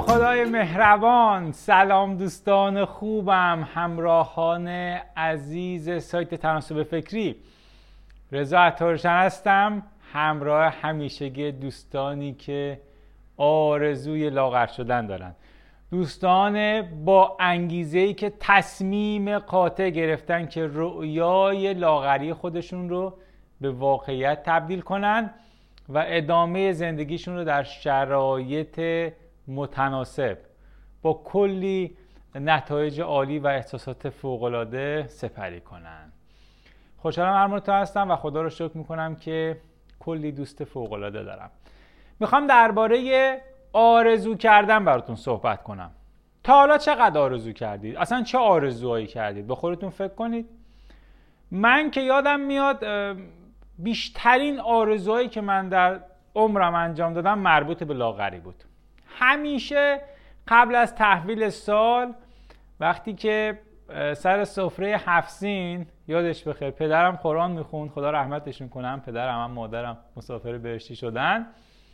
به خدای مهربان. سلام دوستان خوبم، همراهان عزیز سایت تناسب فکری. رضا عطارشن هستم، همراه همیشگی دوستانی که آرزوی لاغر شدن دارن، دوستان با انگیزه‌ای که تصمیم قاطع گرفتن که رؤیای لاغری خودشون رو به واقعیت تبدیل کنن و ادامه زندگیشون رو در شرایط متناسب با کلی نتایج عالی و احساسات فوق‌العاده سپری کنن. خوشحالم هر مورد هستم و خدا رو شکر میکنم که کلی دوست فوق‌العاده دارم. میخوام درباره آرزو کردن براتون صحبت کنم. تا حالا چقدر آرزو کردید؟ اصلا چه آرزوهایی کردید؟ به خودتون فکر کنید. من که یادم میاد بیشترین آرزوهایی که من در عمرم انجام دادم مربوط به لاغری بود. همیشه قبل از تحویل سال وقتی که سر سفره 7 سین، یادش بخیر پدرم قرآن میخوند، خدا رحمتشون کنم، پدرم هم مادرم مسافر بهشتی شدن،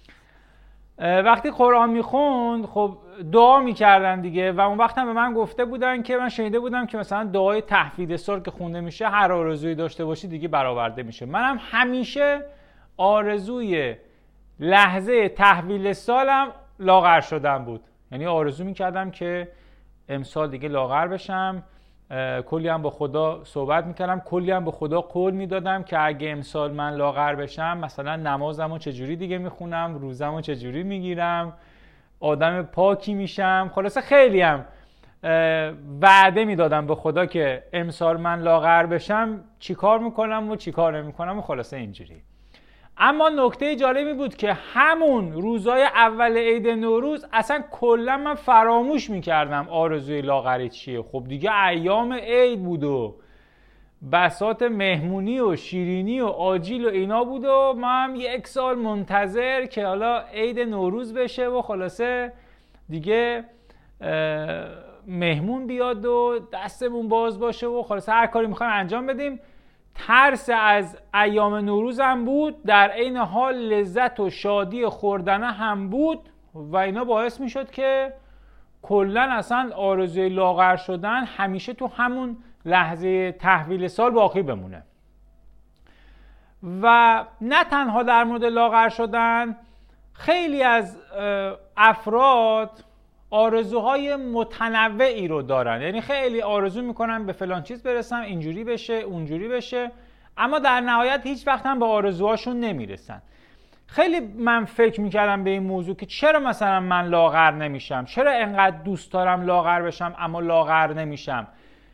وقتی قرآن میخوند خب دعا میکردن دیگه و اون وقت هم به من گفته بودن که من شنیده بودم که مثلا دعای تحویل سال که خونده میشه هر آرزویی داشته باشی دیگه برآورده میشه. منم همیشه آرزوی لحظه تحویل سالم لاغر شدن بود. یعنی آرزو میکردم که امسال دیگه لاغر بشم. کلی هم با خدا صحبت میکردم، کلی هم با خدا قول میدادم که اگه امسال من لاغر بشم مثلا نمازمو چجوری دیگه میخونم، روزمو چجوری میگیرم، آدم پاکی میشم. خلاصه خیلی هم وعده میدادم به خدا که امسال من لاغر بشم چی کار میکنم و چی کار نمیکنم و خلاصه اینجوری. اما نکته جالبی بود که همون روزای اول عید نوروز اصلا کلا من فراموش میکردم آرزوی لاغری چیه. خب دیگه ایام عید بود و بساط مهمونی و شیرینی و آجیل و اینا بود و ما هم یک سال منتظر که حالا عید نوروز بشه و خلاصه دیگه مهمون بیاد و دستمون باز باشه و خلاصه هر کاری میخوایم انجام بدیم. ترس از ایام نوروز هم بود، در عین حال لذت و شادی خوردنه هم بود و اینا باعث می شد که کلن اصلا آرزوی لاغر شدن همیشه تو همون لحظه تحویل سال باقی بمونه. و نه تنها در مورد لاغر شدن، خیلی از افراد آرزوهای متنوعی رو دارن. یعنی خیلی آرزو میکنن به فلان چیز برسن، اینجوری بشه اونجوری بشه، اما در نهایت هیچ وقت هم به آرزوهاشون نمیرسن. خیلی من فکر میکردم به این موضوع که چرا مثلا من لاغر نمیشم، چرا انقدر دوست دارم لاغر بشم اما لاغر نمیشم.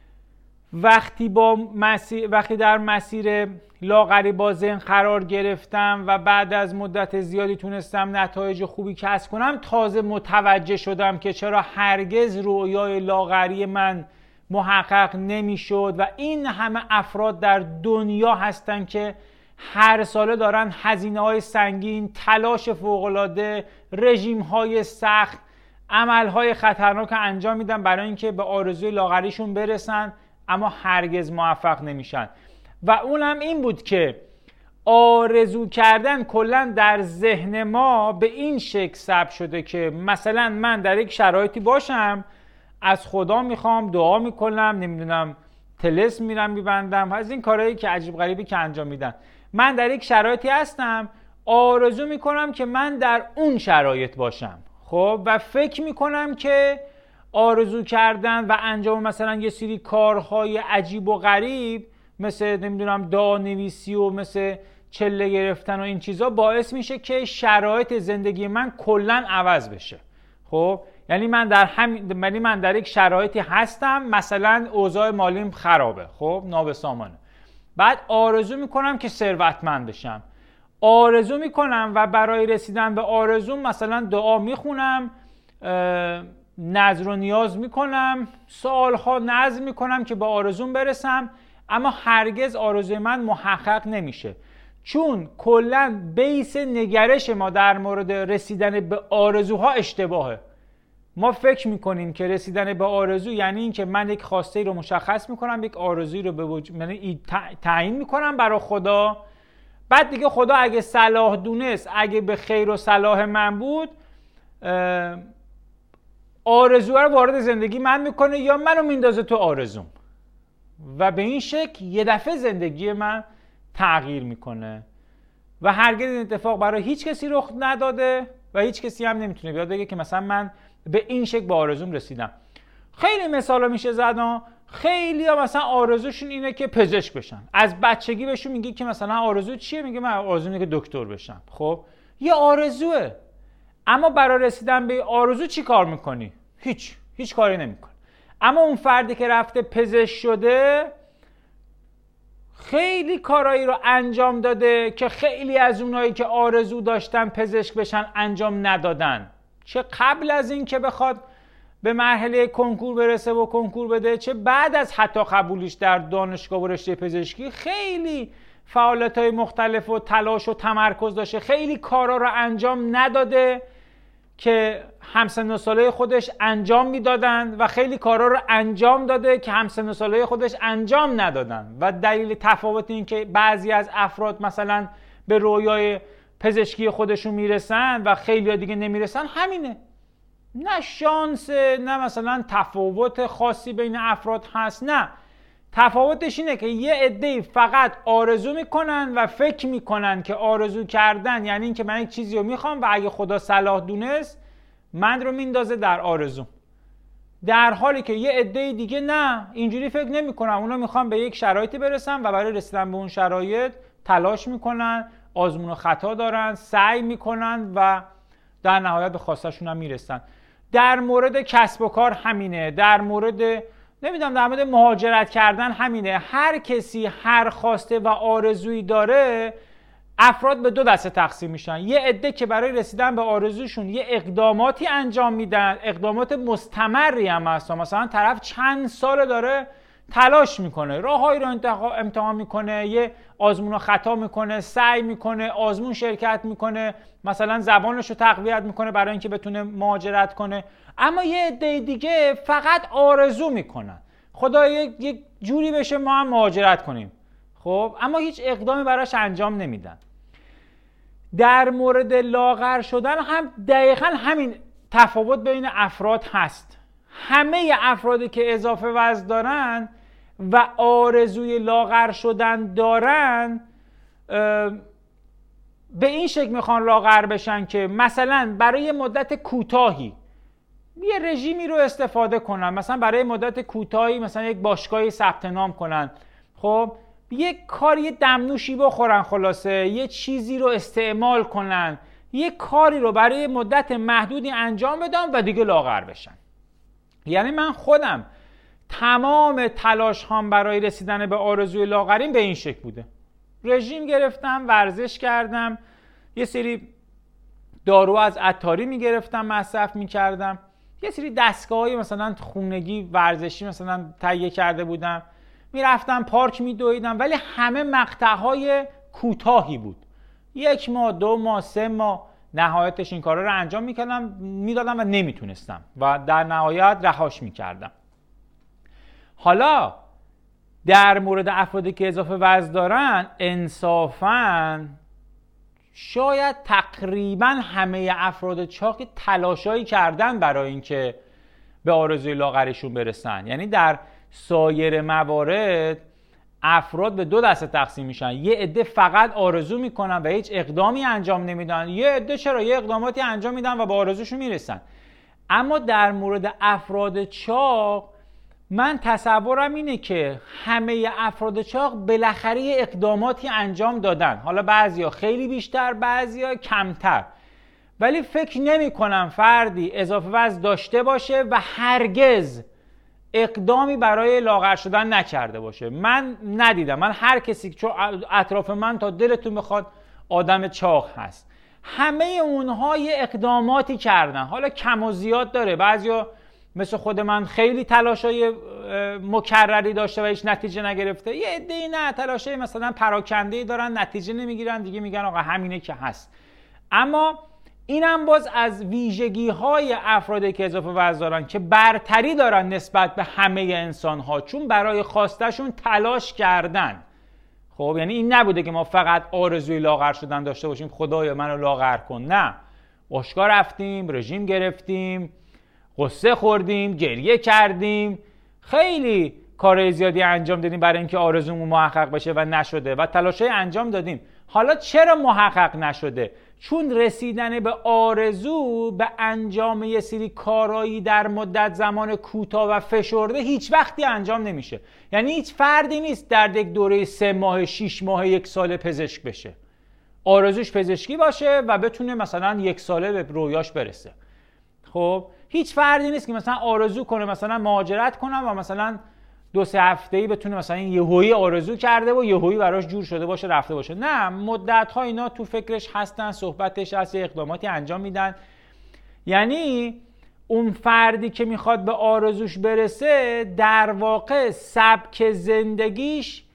وقتی در مسیر لاغری با ذهن قرار گرفتم و بعد از مدت زیادی تونستم نتایج خوبی کسب کنم، تازه متوجه شدم که چرا هرگز رویای لاغری من محقق نمیشد و این همه افراد در دنیا هستن که هر ساله دارن هزینه‌های سنگین، تلاش فوق‌العاده، رژیم‌های سخت، عمل‌های خطرناک انجام میدن برای اینکه به آرزوی لاغریشون برسن، اما هرگز موفق نمیشن. و اونم این بود که آرزو کردن کلا در ذهن ما به این شکل ثبت شده که مثلا من در یک شرایطی باشم، از خدا میخوام، دعا میکنم، نمیدونم طلسم میرم میبندم، از این کارهایی که عجیب غریبی که انجام میدن. من در یک شرایطی هستم، آرزو میکنم که من در اون شرایط باشم. خب و فکر میکنم که آرزو کردن و انجام مثلا یه سری کارهای عجیب و غریب مثل نمیدونم دعا نویسی و مثل چله گرفتن و این چیزا باعث میشه که شرایط زندگی من کلن عوض بشه. خب یعنی من در یک شرایطی هستم، مثلا اوضاع مالیم خرابه، خب نابسامانه، بعد آرزو میکنم که ثروتمند بشم، آرزو میکنم و برای رسیدن به آرزوم مثلا دعا میخونم، نذر و نیاز میکنم، سالها نذر میکنم که به آرزوم برسم، اما هرگز آرزوی من محقق نمیشه. چون کلا بیس نگرش ما در مورد رسیدن به آرزوها اشتباهه. ما فکر میکنیم که رسیدن به آرزو یعنی این که من یک خواسته رو مشخص میکنم، یک آرزویی رو یعنی تعیین میکنم برای خدا، بعد دیگه خدا اگه صلاح دونست، اگه به خیر و صلاح من بود، آرزو رو وارد زندگی من میکنه یا منو میندازه تو آرزوم و به این شکل یه دفعه زندگی من تغییر میکنه و هرگز این اتفاق برای هیچ کسی رخ نداده و هیچ کسی هم نمیتونه بیاد بگه که مثلا من به این شکل با آرزوم رسیدم. خیلی مثالا میشه زد. خیلی ها مثلا آرزوشون اینه که پزشک بشن. از بچگی بهشون میگه که مثلا آرزو چیه؟ میگه من آرزو اینه که دکتر بشم. خب یه آرزوه، اما برای رسیدن به آرزو چی کار میکنی؟ هیچ کاری نمیکنی. اما اون فردی که رفته پزشک شده خیلی کارایی رو انجام داده که خیلی از اونایی که آرزو داشتن پزشک بشن انجام ندادن، چه قبل از این که بخواد به مرحله کنکور برسه و کنکور بده، چه بعد از حتی قبولیش در دانشگاه و رشته پزشکی خیلی فعالیت‌های مختلف و تلاش و تمرکز داشته، خیلی کارا رو انجام نداده که همسن و ساله خودش انجام میدادن و خیلی کارا رو انجام داده که همسن و ساله خودش انجام ندادن و دلیل تفاوت این که بعضی از افراد مثلا به رویای پزشکی خودشون میرسن و خیلی دیگه نمیرسن همینه. نه شانس، نه مثلا تفاوت خاصی بین افراد هست، نه، تفاوتش اینه که یه عده‌ای فقط آرزو میکنن و فکر میکنن که آرزو کردن یعنی این که من یک چیزی رو میخوام و اگه خدا صلاح دونست من رو میندازه در آرزو، در حالی که یه عده دیگه نه، اینجوری فکر نمیکنن. اونا میخوان به یک شرایطی برسن و برای رسیدن به اون شرایط تلاش میکنن، آزمون و خطا دارن، سعی میکنن و در نهایت به خواستشون هم میرسن. در مورد کسب و کار همینه، در مورد مهاجرت کردن همینه. هر کسی هر خواسته و آرزویی داره، افراد به دو دسته تقسیم میشن. یه عده که برای رسیدن به آرزوشون یه اقداماتی انجام میدن، اقدامات مستمری هم هست، مثلا طرف چند سال داره تلاش میکنه، راههایی رو امتحان میکنه، یه آزمون و خطا میکنه، سعی میکنه، آزمون شرکت میکنه، مثلا زبانش رو تقویت میکنه برای اینکه بتونه مهاجرت کنه. اما یه عده دیگه فقط آرزو میکنن خدا یک جوری بشه ما هم مهاجرت کنیم، خب اما هیچ اقدامی براش انجام نمیدن. در مورد لاغر شدن هم دقیقاً همین تفاوت بین افراد هست. همه افرادی که اضافه وزن دارن و آرزوی لاغر شدن دارن به این شکل میخوان لاغر بشن که مثلا برای مدت کوتاهی یه رژیمی رو استفاده کنن، مثلا برای مدت کوتاهی مثلا یک باشگاهی ثبت نام کنن، خب یک کاری دمنوشی بخورن، خلاصه یه چیزی رو استعمال کنن، یه کاری رو برای مدت محدودی انجام بدن و دیگه لاغر بشن. یعنی من خودم تمام تلاش هام برای رسیدن به آرزوی لاغریم به این شکل بوده. رژیم گرفتم، ورزش کردم، یه سری دارو از عطاری میگرفتم، مصرف میکردم، یه سری دستگاه‌های مثلا خونگی ورزشی مثلا تهیه کرده بودم، میرفتم پارک میدویدم، ولی همه مقطع‌های کوتاهی بود، 1 ماه 2 ماه 3 ماه. نهایتش این کارا رو انجام میدادم و نمیتونستم و در نهایت رهاش میکردم. حالا در مورد افرادی که اضافه وزن دارن، انصافاً شاید تقریباً همه افراد چاق تلاشایی کردن برای اینکه به آرزوی لاغریشون برسن. یعنی در سایر موارد افراد به دو دسته تقسیم میشن، یه عده فقط آرزو میکنن و هیچ اقدامی انجام نمیدن، یه عده چرا یه اقداماتی انجام میدن و به آرزوشون میرسن. اما در مورد افراد چاق من تصورم اینه که همه افراد چاق بالاخره یه اقداماتی انجام دادن، حالا بعضیا خیلی بیشتر، بعضیا کمتر، ولی فکر نمی کنم فردی اضافه وزن داشته باشه و هرگز اقدامی برای لاغر شدن نکرده باشه. من ندیدم. من هر کسی که اطراف من تا دلتون بخواد آدم چاق هست، همه اونها یه اقداماتی کردن، حالا کم و زیاد داره، بعضیا مثل خود من خیلی تلاشای مکرری داشته و هیچ نتیجه نگرفته، یه عده‌ای نه، تلاشای مثلا پراکنده‌ای دارن نتیجه نمیگیرن، دیگه میگن آقا همینه که هست. اما اینم باز از ویژگی‌های افرادی که اضافه وزن دارن که برتری دارن نسبت به همه انسان‌ها، چون برای خواستشون تلاش کردن. خب یعنی این نبوده که ما فقط آرزوی لاغر شدن داشته باشیم، خدایا منو لاغر کن، نه، باشگاه رفتیم، رژیم گرفتیم، قصه خوردیم، گریه کردیم، خیلی کار زیادی انجام دادیم برای اینکه آرزومون محقق بشه و نشده و تلاشای انجام دادیم. حالا چرا محقق نشده؟ چون رسیدن به آرزو، به انجام یه سری کارایی در مدت زمان کوتاه و فشرده هیچ وقتی انجام نمیشه. یعنی هیچ فردی نیست در یک دوره 3 ماه، 6 ماه، 1 سال پزشک بشه. آرزوش پزشکی باشه و بتونه مثلا 1 ساله به رویاش برسه. خب هیچ فردی نیست که مثلا آرزو کنه مثلا مهاجرت کنه و مثلا 2-3 هفته‌ای بتونه مثلا یهویی آرزو کرده و یهویی براش جور شده باشه رفته باشه. نه، مدت‌ها اینا تو فکرش هستن، صحبتش هست، اقداماتی انجام میدن. یعنی اون فردی که میخواد به آرزوش برسه در واقع سبک زندگیش،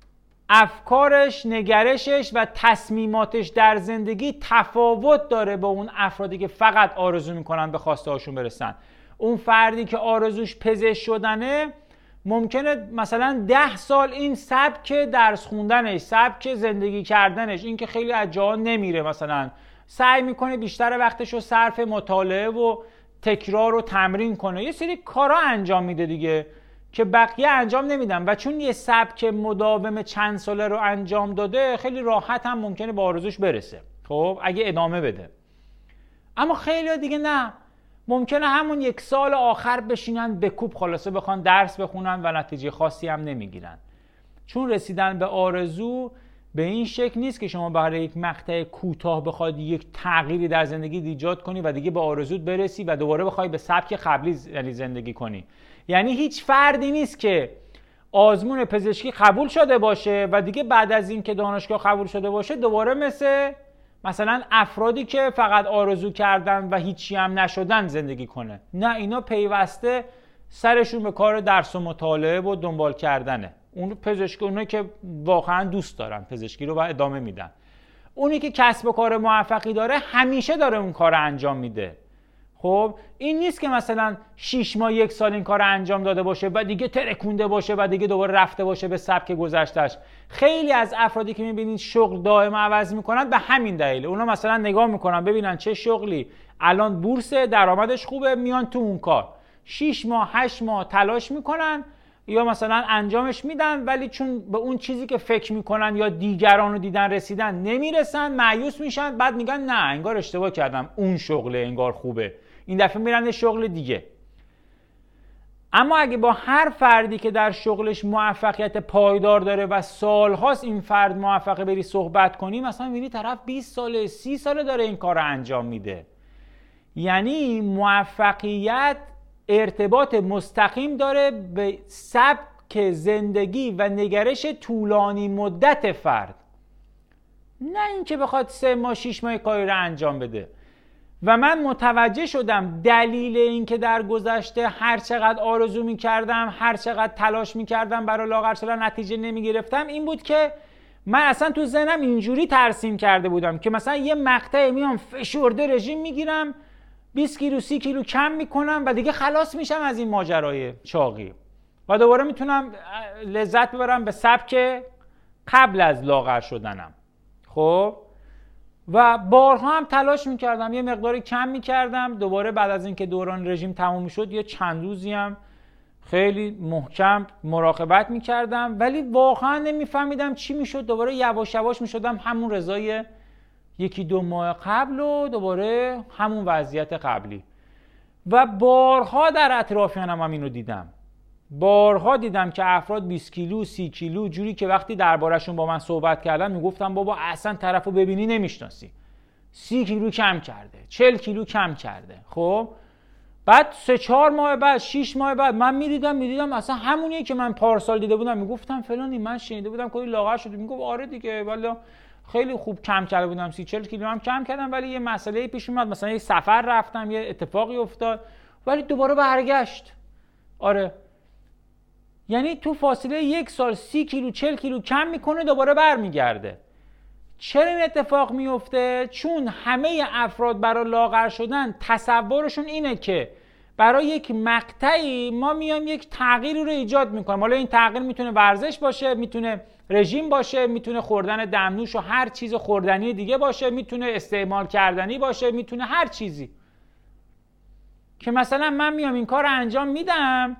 افکارش، نگرشش و تصمیماتش در زندگی تفاوت داره با اون افرادی که فقط آرزو میکنن به خواسته هاشون برسن. اون فردی که آرزوش پزشک شدنه ممکنه مثلا 10 سال این سبک درس خوندنش، سبک زندگی کردنش، این که خیلی از جاها نمیره، مثلا سعی میکنه بیشتر وقتش رو صرف مطالعه و تکرار و تمرین کنه، یه سری کارا انجام میده دیگه که بقیه انجام نمیدن و چون یه سبک مداوم چند ساله رو انجام داده خیلی راحت هم ممکنه به آرزوش برسه. خب اگه ادامه بده. اما خیلی دیگه نه، ممکنه همون 1 سال آخر بشینن به کوب خلاصه بخوان درس بخونن و نتیجه خاصی هم نمیگیرن. چون رسیدن به آرزو به این شکل نیست که شما برای یک مقطع کوتاه بخواد یک تغییری در زندگی ایجاد کنی و دیگه به آرزوت برسی و دوباره بخوای به سبک قبلی زندگی کنی. یعنی هیچ فردی نیست که آزمون پزشکی قبول شده باشه و دیگه بعد از این که دانشگاه قبول شده باشه دوباره مثلا افرادی که فقط آرزو کردن و هیچی هم نشدن زندگی کنه. نه، اینا پیوسته سرشون به کار درس و مطالعه و دنبال کردنه. اون پزشکی، اونایی که واقعا دوست دارن پزشکی رو و ادامه میدن. اونی که کسب و کار موفقی داره همیشه داره اون کار انجام میده. خب این نیست که مثلا 6 ماه 1 سال این کار انجام داده باشه و دیگه ترکونده باشه و دیگه دوباره رفته باشه به سبک گذشتهش. خیلی از افرادی که میبینید شغل دائم عوض میکنن به همین دلیل. اونا مثلا نگاه میکنن ببینن چه شغلی الان بورس درآمدش خوبه، میان تو اون کار 6 ماه 8 ماه تلاش میکنن یا مثلا انجامش میدن، ولی چون به اون چیزی که فکر میکنن یا دیگران رو دیدن رسیدن نمیرسن، مایوس میشن، بعد میگن نه انگار اشتباه کردم، اون شغله انگار خوبه، این دفعه میرن یه شغل دیگه. اما اگه با هر فردی که در شغلش موفقیت پایدار داره و سالهاست این فرد موفقه بری صحبت کنی، مثلا میبینی طرف 20 ساله 30 ساله داره این کار رو انجام میده. یعنی موفقیت ارتباط مستقیم داره به سبک زندگی و نگرش طولانی مدت فرد، نه اینکه بخواد 3 ماه 6 ماه کاری رو انجام بده. و من متوجه شدم دلیل این که در گذشته هر چقدر آرزو می‌کردم، هر چقدر تلاش می‌کردم برای لاغر شدن نتیجه نمی‌گرفتم، این بود که من اصلا تو ذهنم اینجوری ترسیم کرده بودم که مثلا یه مقطع میام فشرده رژیم میگیرم، 20 کیلو 30 کیلو کم میکنم و دیگه خلاص میشم از این ماجرای چاقی و دوباره میتونم لذت ببرم به سبک قبل از لاغر شدنم. خب و بارها هم تلاش میکردم، یه مقداری کم میکردم، دوباره بعد از اینکه دوران رژیم تموم میشد یه چند روزی هم خیلی محکم مراقبت میکردم، ولی واقعا نمیفهمیدم چی میشد. دوباره یواش یواش میشدم همون رضای 1-2 ماه قبل و دوباره همون وضعیت قبلی. و بارها در اطرافیانم هم اینو دیدم، بارها دیدم که افراد 20 کیلو 30 کیلو جوری که وقتی دربارشون با من صحبت کردم میگفتم بابا اصلا طرفو ببینی نمیشناسی، 30 کیلو کم کرده، 40 کیلو کم کرده. خب بعد 3-4 ماه بعد 6 ماه بعد من میدیدم اصلا همونیه که من پارسال دیده بودم. میگفتم فلانی من شنیده بودم کلی لاغر شده، میگفت آره دیگه والا خیلی خوب کم کرده بودم، 30-40 کیلو هم کم کردم، ولی یه مسئله پیش اومد، مثلا یه سفر رفتم یه اتفاقی افتاد ولی دوباره برگشت. آره یعنی تو فاصله 1 سال 30 کیلو 40 کیلو کم میکنه دوباره برمیگرده. چرا این اتفاق میفته؟ چون همه افراد برای لاغر شدن تصورشون اینه که برای یک مقطعی ما میایم یک تغییری رو ایجاد میکنیم. حالا این تغییر میتونه ورزش باشه، میتونه رژیم باشه، میتونه خوردن دمنوش و هر چیز خوردنی دیگه باشه، میتونه استعمال کردنی باشه، میتونه هر چیزی. که مثلا من میام این کار رو انجام میدم،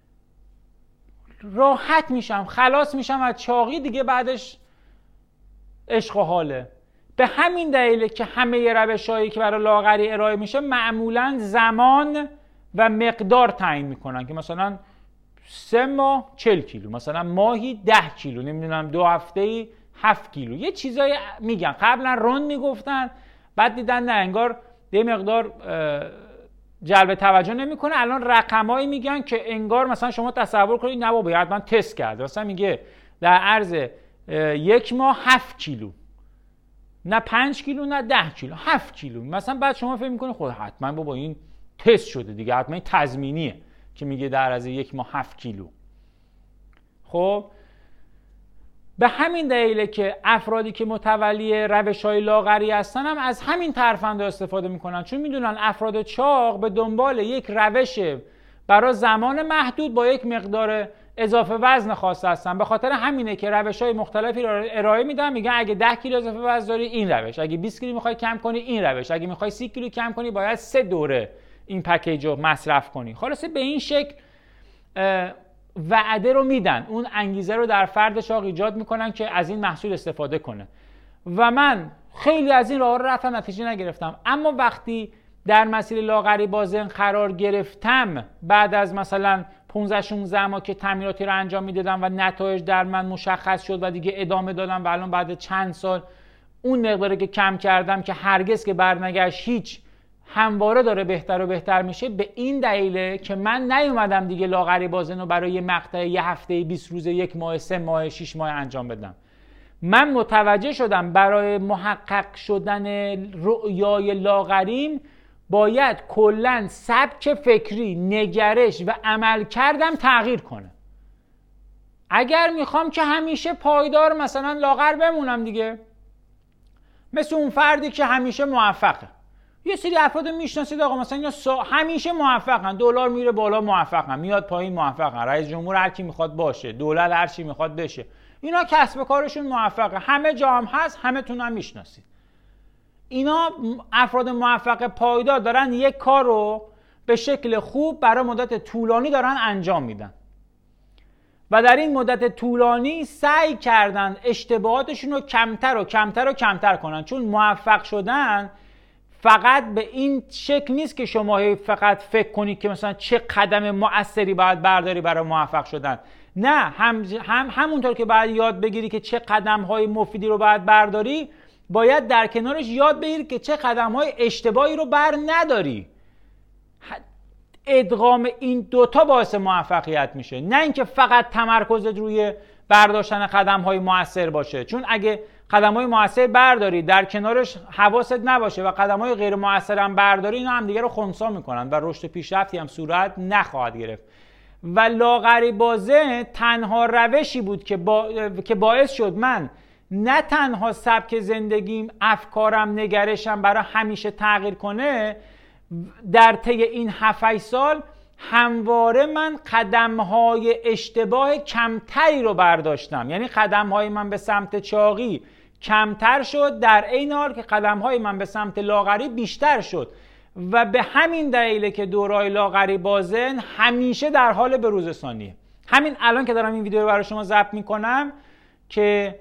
راحت میشم، خلاص میشم از چاقی، دیگه بعدش عشق و حاله. به همین دلیله که همه روش‌هایی که برای لاغری ارائه میشه معمولاً زمان و مقدار تعیین میکنن، که مثلا 3 ماه 40 کیلو، مثلا ماهی 10 کیلو، نمیدونم 2 هفته‌ای 7 کیلو، یه چیزایی میگن. قبلا رون میگفتن، بعد دیدن نه، انگار یه مقدار جلب توجه نمیکنه، الان رقمایی میگن که انگار مثلا شما تصور کنید نه بابا حتما تست کرده، مثلا میگه در عرض 1 ماه 7 کیلو، نه 5 کیلو نه 10 کیلو، 7 کیلو مثلا. بعد شما فکر میکنید خب حتما بابا این تست شده دیگه، حتما این تضمینیه که میگه در عرض 1 ماه 7 کیلو. خب به همین دلیله که افرادی که متولی روش‌های لاغری هستن هم از همین ترفندا استفاده میکنن، چون میدونن افراد چاق به دنبال یک روش برای زمان محدود با یک مقدار اضافه وزن خاص هستن. به خاطر همینه که روش‌های مختلفی رو ارائه میدن، میگن اگه 10 کیلو اضافه وزن داری این روش، اگه 20 کیلو میخوای کم کنی این روش، اگه میخوای 30 کیلو کم کنی باید 3 دوره این پکیج رو مصرف کنی. خلاصه به این شکل وعده رو میدن، اون انگیزه رو در فرد چاق ایجاد میکنن که از این محصول استفاده کنه. و من خیلی از این راه رو رفتم، نتیجه نگرفتم. اما وقتی در مسیر لاغری بازن قرار گرفتم، بعد از مثلا 15-16 ماه که تمریناتی رو انجام میدادم و نتایج در من مشخص شد و دیگه ادامه دادم و الان بعد چند سال اون مقداری که کم کردم که هرگز که برنگشت، هیچ، همواره داره بهتر و بهتر میشه. به این دلیله که من نیومدم دیگه لاغری بازن رو برای یه مقطع یه هفته 20 روز 1 ماه 3 ماه 6 ماه انجام بدم. من متوجه شدم برای محقق شدن رؤیای لاغریم باید کلاً سبک فکری، نگرش و عمل کردم تغییر کنه. اگر میخوام که همیشه پایدار مثلا لاغر بمونم دیگه، مثل اون فردی که همیشه موفقه. یه سری افراد میشناسید آقا مثلا اینا همیشه موفقن، دلار میره بالا موفقن، میاد پایین موفقن، رئیس جمهور هر کی میخواد باشه، دولت هر چی میخواد بشه، اینا کسب کارشون موفقه، همه جا هم هست، همه تون هم میشناسید. اینا افراد موفق پایدار دارن یک کار رو به شکل خوب برای مدت طولانی دارن انجام میدن و در این مدت طولانی سعی کردن اشتباهاتشون رو کمتر و کمتر و کمتر کنن. چون موفق شدن فقط به این شکل نیست که شما فقط فکر کنید که مثلا چه قدم مؤثری باید برداری برای موفق شدن. نه، همونطور که باید یاد بگیری که چه قدم‌های مفیدی رو باید برداری، باید در کنارش یاد بگیری که چه قدم‌های اشتباهی رو بر نداری. ادغام این دوتا باعث موفقیت میشه، نه اینکه فقط تمرکزت روی برداشتن قدم‌های مؤثر باشه. چون اگه قدم‌های مؤثر برداری در کنارش حواست نباشه و قدم‌های غیر مؤثر هم برداری، اینا هم دیگه رو خنثی میکنن و رشد و پیشرفتی هم صورت نخواهد گرفت. و لاغری بازن تنها روشی بود که باعث شد من نه تنها سبک زندگیم، افکارم، نگرشم برای همیشه تغییر کنه، در طی این 7-8 سال همواره من قدم‌های اشتباه کمتری رو برداشتم. یعنی قدم‌های من به سمت چاقی کمتر شد، در عین حال که قدم‌های من به سمت لاغری بیشتر شد. و به همین دلیله که دورای لاغری بازن همیشه در حال بروزرسانیه. همین الان که دارم این ویدیو رو برای شما ضبط میکنم که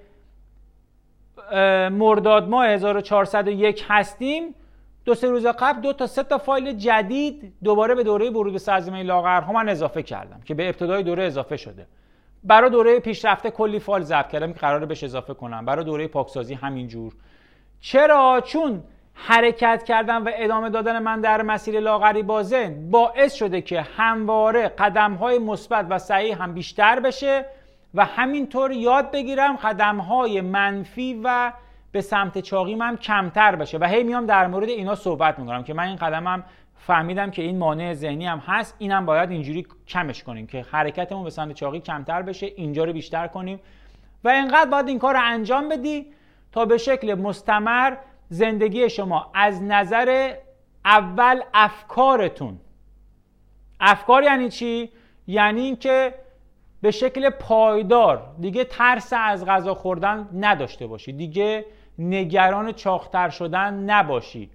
مرداد ماه 1401 هستیم، 2-3 روز قبل 2 تا 3 تا فایل جدید دوباره به دوره ورود به سرزمین لاغرها من اضافه کردم که به ابتدای دوره اضافه شده. برای دوره پیشرفته کلی فایل ضبط کردم که قراره بهش اضافه کنم. برای دوره پاکسازی همینجور. چرا؟ چون حرکت کردن و ادامه دادن من در مسیر لاغری بازن باعث شده که همواره قدم‌های مثبت و صحیح هم بیشتر بشه و همینطور یاد بگیرم قدم‌های منفی و به سمت چاقیم هم کمتر بشه. و هی میام در مورد اینا صحبت میکنم که من این قدمم فهمیدم که این مانع ذهنی هم هست، اینم باید اینجوری کمش کنیم که حرکتمون به سمت چاقی کمتر بشه، اینجا رو بیشتر کنیم و اینقدر باید این کار رو انجام بدی تا به شکل مستمر زندگی شما از نظر اول افکارتون. افکار یعنی چی؟ یعنی اینکه به شکل پایدار دیگه ترس از غذا خوردن نداشته باشی، دیگه نگران چاق‌تر شدن نباشی،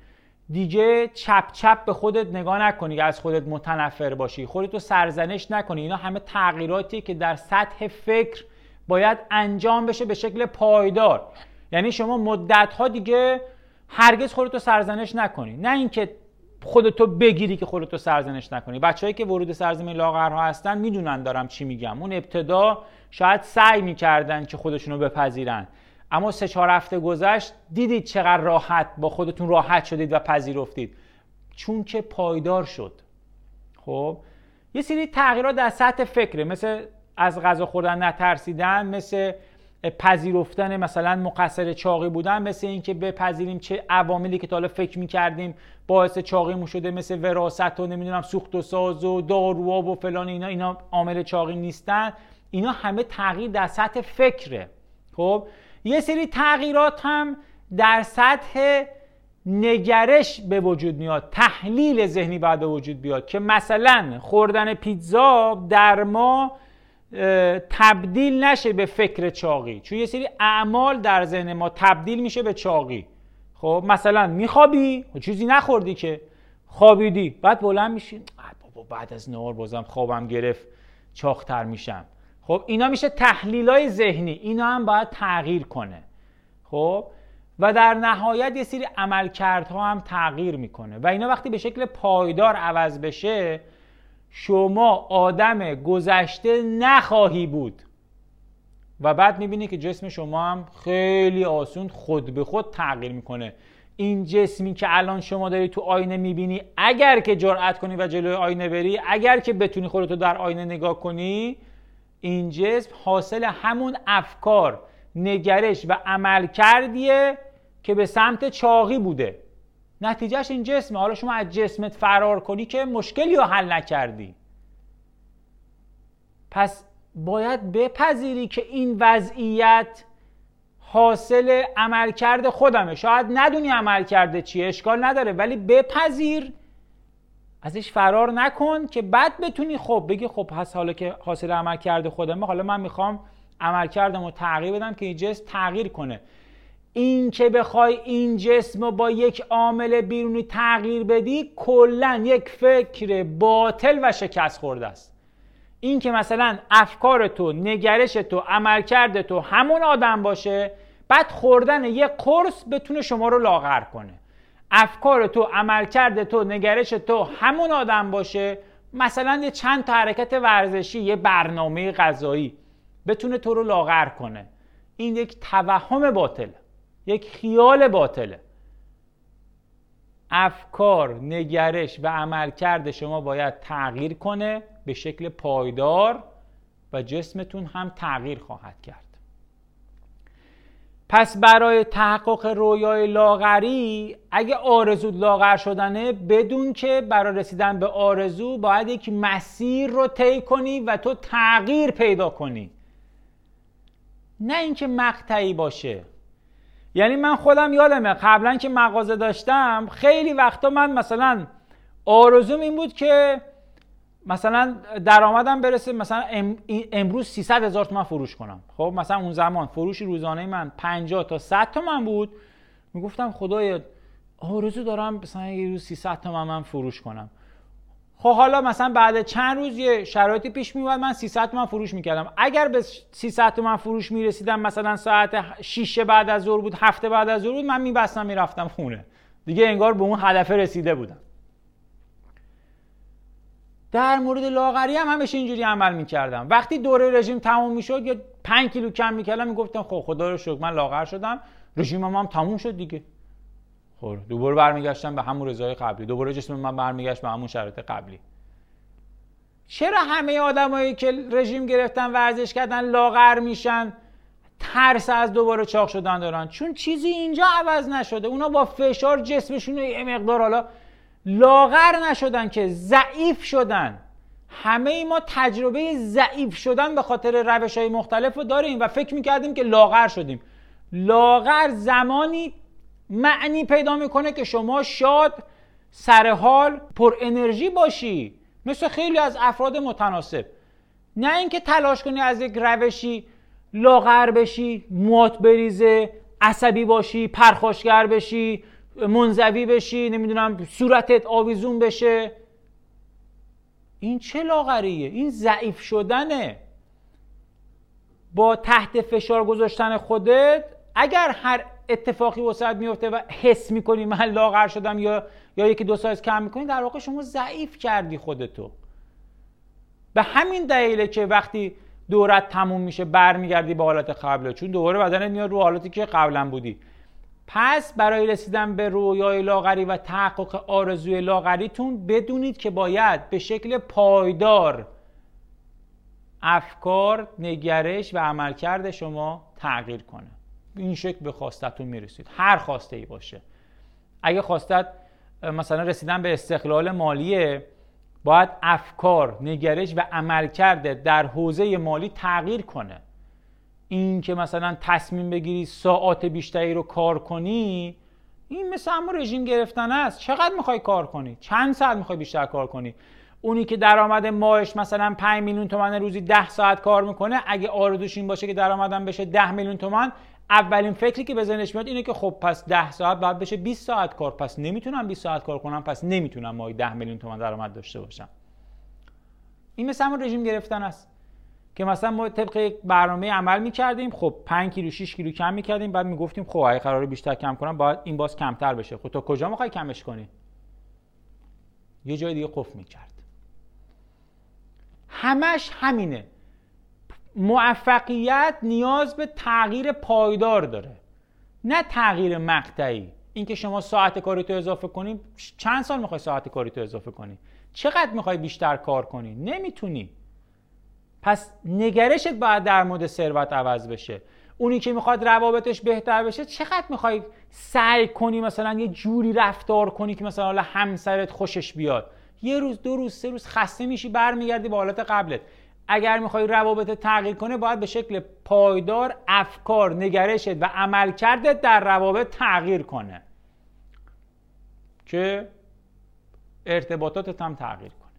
دیگه چپ چپ به خودت نگاه نکنی که از خودت متنفر باشی، خودتو سرزنش نکنی. اینا همه تغییراتی که در سطح فکر باید انجام بشه به شکل پایدار. یعنی شما مدت‌ها دیگه هرگز خودتو سرزنش نکنی، نه اینکه خودتو بگیری که خودتو سرزنش نکنی. بچه‌هایی که ورود سرزمین لاغرها هستن میدونن دارم چی میگم. اون ابتدا شاید سعی میکردن که خودشونو بپذیرن، اما 3-4 هفته گذشت دیدید چقدر راحت با خودتون راحت شدید و پذیرفتید، چون که پایدار شد. خب یه سری تغییرات در سطح فکره، مثل از غذا خوردن نترسیدن، مثل پذیرفتن مثلا مقصر چاقی بودن، مثل اینکه بپذیریم چه عواملی که تا حالا فکر می‌کردیم باعث چاقیمون شده، مثل وراثت و نمیدونم سوخت و ساز و داروها و فلان، اینا عامل چاقی نیستن. اینا همه تغییر در سطح فکره. خب یه سری تغییرات هم در سطح نگرش به وجود میاد، تحلیل ذهنی باید به وجود بیاد که مثلا خوردن پیتزا در ما تبدیل نشه به فکر چاقی، چون یه سری اعمال در ذهن ما تبدیل میشه به چاقی. خب مثلا میخوابی، چیزی نخوردی که خوابیدی، بعد بلند میشی بابا بعد از نهار بازم خوابم گرفت چاق‌تر میشم. خب اینا میشه تحلیلای ذهنی، اینا هم باید تغییر کنه. خب و در نهایت یه سری عملکردها هم تغییر میکنه و اینا وقتی به شکل پایدار عوض بشه شما آدم گذشته نخواهی بود و بعد میبینی که جسم شما هم خیلی آسون خود به خود تغییر میکنه. این جسمی که الان شما داری تو آینه میبینی، اگر که جرأت کنی و جلوی آینه بری، اگر که بتونی خودتو در آینه نگاه کنی، این جسم حاصل همون افکار، نگرش و عمل کردیه که به سمت چاقی بوده. نتیجهش این جسمه. حالا شما از جسمت فرار کنی که مشکلی رو حل نکردی. پس باید بپذیری که این وضعیت حاصل عملکرد خودمه. شاید ندونی عملکرد چیه، اشکال نداره، ولی بپذیر، ازش فرار نکن که بعد بتونی خب بگی خب پس حالا که حاصل عملکرد خودمه، حالا من میخوام عملکردم رو تغییر بدم که این جسم تغییر کنه. این که بخوای این جسم رو با یک عامل بیرونی تغییر بدی کلاً یک فکر باطل و شکست خورده است. این که مثلا افکار تو، نگرش تو، عملکرد تو همون آدم باشه، بعد خوردن یک قرص بتونه شما رو لاغر کنه. افکار تو، عملکرد تو، نگرش تو همون آدم باشه، مثلا یه چند تا حرکت ورزشی، یه برنامه غذایی بتونه تو رو لاغر کنه. این یک توهم باطله، یک خیال باطله. افکار، نگرش و عملکرد شما باید تغییر کنه به شکل پایدار و جسمتون هم تغییر خواهد کرد. پس برای تحقق رویای لاغری، اگه آرزو لاغر شدنه، بدون که برای رسیدن به آرزو باید یک مسیر رو طی کنی و تو تغییر پیدا کنی، نه اینکه مقطعی باشه. یعنی من خودم یادمه قبلا که مغازه داشتم، خیلی وقتا من مثلا آرزوم این بود که مثلا درآمدم برسه مثلا امروز 300,000 تومان فروش کنم. خب مثلا اون زمان فروش روزانه من 50 تا 100 تومان بود. میگفتم خدایا آرزو دارم مثلا یه روز 300 تومان من فروش کنم. خب حالا مثلا بعد چند روز یه شرایطی پیش میومد من 300 تومان فروش میکردم. اگر به 300 تومان فروش میرسیدم، مثلا ساعت 6 بعد از ظهر بود، 7 بعد از ظهر بود، من میبستم میرفتم خونه. دیگه انگار به اون هدف رسیده بودم. در مورد لاغری هم همیشه اینجوری عمل میکردم. وقتی دوره رژیم تموم میشد یا 5 کیلو کم میکردم، میگفتم خب خدا رو شکر من لاغر شدم، رژیمم هم تموم شد دیگه. خب دوباره برمیگشتم به همون رضای قبلی، دوباره جسم من برمیگشت به همون شرایط قبلی. چرا همه آدمایی که رژیم گرفتن، ورزش کردن، لاغر میشن، ترس از دوباره چاق شدن دارن؟ چون چیزی اینجا عوض نشده. اونا با فشار جسمشون رو یه مقدار حالا لاغر نشدن که ضعیف شدن. همه ای ما تجربه ضعیف شدن به خاطر روش‌های مختلف رو داریم و فکر میکردیم که لاغر شدیم. لاغر زمانی معنی پیدا میکنه که شما شاد، سرحال، پر انرژی باشی، مثل خیلی از افراد متناسب. نه اینکه تلاش کنی از یک روشی لاغر بشی، موات بریزه، عصبی باشی، پرخاشگر بشی، منزوی بشی، نمیدونم صورتت آویزون بشه. این چه لاغریه؟ این ضعیف شدنه. با تحت فشار گذاشتن خودت، اگر هر اتفاقی واسط میفته و حس میکنی من لاغر شدم یا یکی دو سایز کم میکنی، در واقع شما ضعیف کردی خودتو. به همین دلیله که وقتی دورت تموم میشه برمیگردی به حالت قبله، چون دوباره بدنت میاد رو حالتی که قبلا بودی. پس برای رسیدن به رویای لاغری و تحقق آرزوی لاغریتون بدونید که باید به شکل پایدار افکار، نگرش و عملکرد شما تغییر کنه. این شکل به خواستتون میرسید، هر خواسته ای باشه. اگه خواستت مثلا رسیدن به استقلال مالیه، باید افکار، نگرش و عملکرد در حوزه مالی تغییر کنه. این که مثلا تصمیم بگیری ساعات بیشتری رو کار کنی، این مثل همون رژیم گرفتن است. چقدر میخوای کار کنی؟ چند ساعت میخوای بیشتر کار کنی؟ اونی که درآمد ماهش مثلا 5 میلیون تومان روزی 10 ساعت کار میکنه، اگه آرزوش این باشه که درآمدم بشه 10 میلیون تومان، اولین فکری که به ذهنش میاد اینه که خب پس 10 ساعت باید بشه 20 ساعت کار، پس نمیتونم 20 ساعت کار کنم، پس نمیتونم ماهی 10 میلیون تومان درآمد داشته باشم. این مثل همون رژیم گرفتن است که مثلا ما طبق یک برنامه عمل میکردیم، خب 5 کیلو 6 کیلو کم میکردیم، بعد میگفتیم خب اگه قراره بیشتر کم کنم باید این باز کمتر بشه. خب تو کجا میخوای کمش کنی؟ یه جای دیگه قفل میکرد. همش همینه. موفقیت نیاز به تغییر پایدار داره، نه تغییر مقطعی. اینکه شما ساعت کاری تو اضافه کنی، چند سال میخوای ساعت کاری تو اضافه کنی؟ چقدر میخوای بیشتر کار کنی؟ نمیتونی. پس نگرشت باید در مورد ثروت عوض بشه. اونی که میخواد روابطش بهتر بشه، چقدر میخوای سعی کنی مثلا یه جوری رفتار کنی که مثلا حالا همسرت خوشش بیاد؟ یه روز، دو روز، سه روز خسته میشی، برمیگردی به حالت قبلت. اگر میخوای روابطت تغییر کنه، باید به شکل پایدار افکار، نگرشت و عملکردت در روابط تغییر کنه که ارتباطاتت هم تغییر کنه.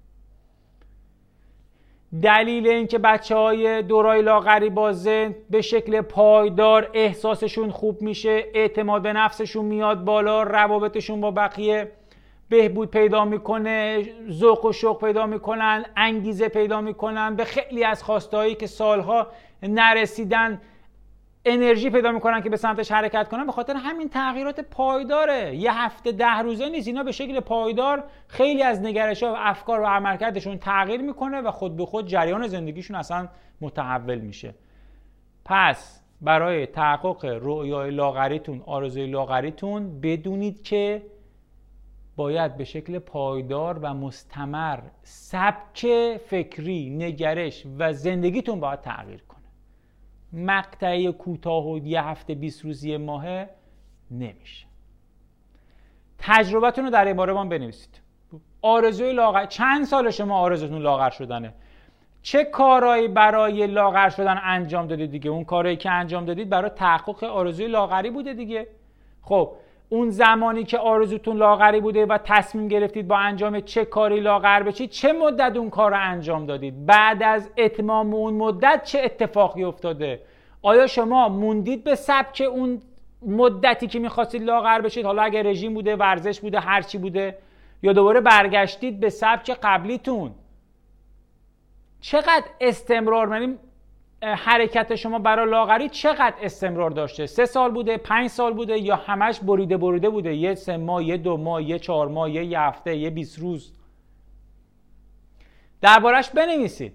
دلیل این که بچه‌های دورای لاغری با ذهن به شکل پایدار احساسشون خوب میشه، اعتماد به نفسشون میاد بالا، روابطشون با بقیه بهبود پیدا میکنه، ذوق و شوق پیدا میکنن، انگیزه پیدا میکنن، به خیلی از خواستهایی که سالها نرسیدن انرژی پیدا میکنن که به سمتش حرکت کنن. به خاطر همین تغییرات پایداره، یه هفته 10 روزه نیست. اینا به شکل پایدار خیلی از نگرش‌ها و افکار و عملکردشون تغییر میکنه و خود به خود جریان زندگیشون اصلا متحول میشه. پس برای تحقق رؤیای لاغریتون، آرزوی لاغریتون، بدونید که باید به شکل پایدار و مستمر سبک فکری، نگرش و زندگیتون باید تغییر کنه. مقطعی کوتاه و یه هفته 20 روزی ماهه نمیشه. تجربتون رو در این باره بنویسید. آرزوی لاغر، چند سال شما آرزوتون لاغر شدنه؟ چه کارهایی برای لاغر شدن انجام دادید دیگه؟ اون کارهایی که انجام دادید برای تحقق آرزوی لاغری بوده دیگه. خب اون زمانی که آرزوتون لاغری بوده و تصمیم گرفتید با انجام چه کاری لاغر بشید، چه مدت اون کار رو انجام دادید؟ بعد از اتمام اون مدت چه اتفاقی افتاده؟ آیا شما موندید به سبک اون مدتی که می‌خواستید لاغر بشید؟ حالا اگه رژیم بوده، ورزش بوده، هر چی بوده، یا دوباره برگشتید به سبک قبلیتون؟ چقدر استمرار، یعنی حرکت شما برای لاغری چقدر استمرار داشته؟ 3 سال بوده، 5 سال بوده، یا همش بریده بوده؟ یه 3 ماه، یه 2 ماه، یه 4 ماه، یه هفته، یه 20 روز؟ دربارش بنویسید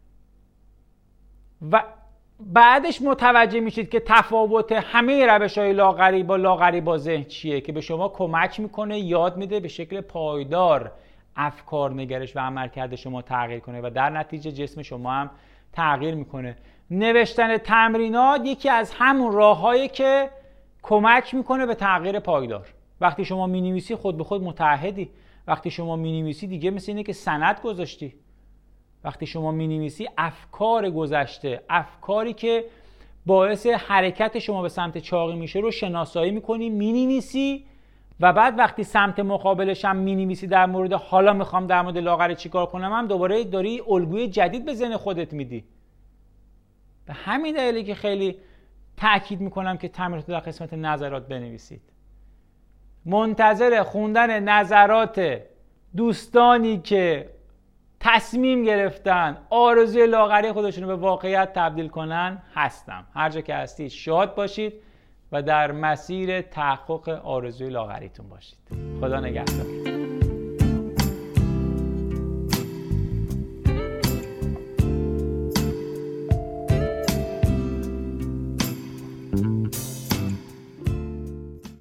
و بعدش متوجه میشید که تفاوت همه روش‌های لاغری با ذهن چیه که به شما کمک میکنه، یاد میده به شکل پایدار افکار، نگرش و عملکرد شما تغییر کنه و در نتیجه جسم شما هم تغییر میکنه. نوشتن تمرینات یکی از همون راه‌هایی که کمک میکنه به تغییر پایدار. وقتی شما مینویسی خود به خود متعهدی. وقتی شما مینویسی دیگه مثل اینه که سند گذاشتی. وقتی شما مینویسی افکار گذشته، افکاری که باعث حرکت شما به سمت چاقی میشه رو شناسایی میکنی، مینویسی و بعد وقتی سمت مقابلش هم مینویسی در مورد حالا میخوام در مورد لاغری چیکار کنم، هم دوباره داری الگوی جدید به ذهن خودت میدی. به همین دلیلی که خیلی تأکید میکنم که تمرینات در قسمت نظرات بنویسید. منتظر خوندن نظرات دوستانی که تصمیم گرفتن آرزوی لاغری خودشون رو به واقعیت تبدیل کنن هستم. هر جا که هستید شاد باشید و در مسیر تحقق آرزوی لاغریتون باشید. خدا نگهدار.